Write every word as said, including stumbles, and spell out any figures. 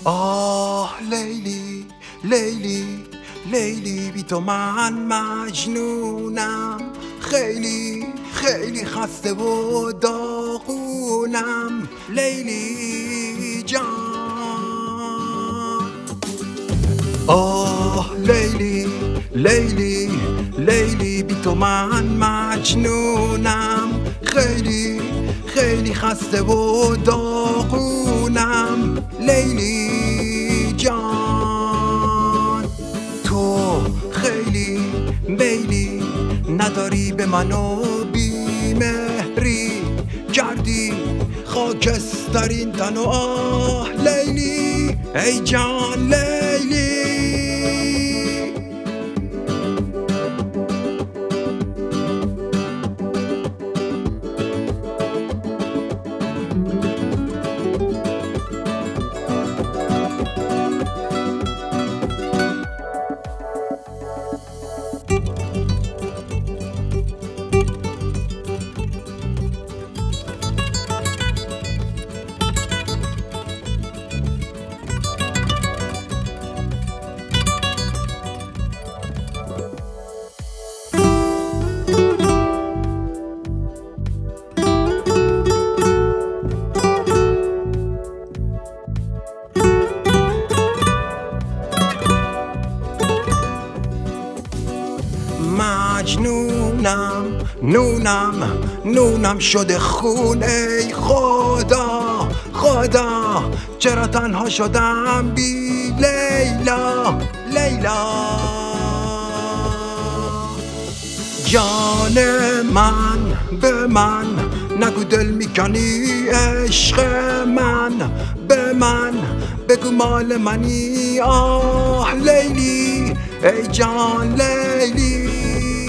آه لیلی لیلی لیلی، بی تو من مجنونم، خیلی خیلی خسته و داغونم لیلی جان. آه لیلی لیلی لیلی، بی تو من مجنونم، خیلی خیلی خسته و داغونم لیلی جان. تو خیلی میلی نداری به من و بی مهری کردی خاکسترین تن و آه لیلی ای جان لیلی. مجنونم نونم نونم شده خون، ای خدا خدا چرا تنها شدم بی لیلا لیلا. جان من به من نگو دل میکنی، عشق من به من بگو مال منی، آه لیلی ای جان لیلی.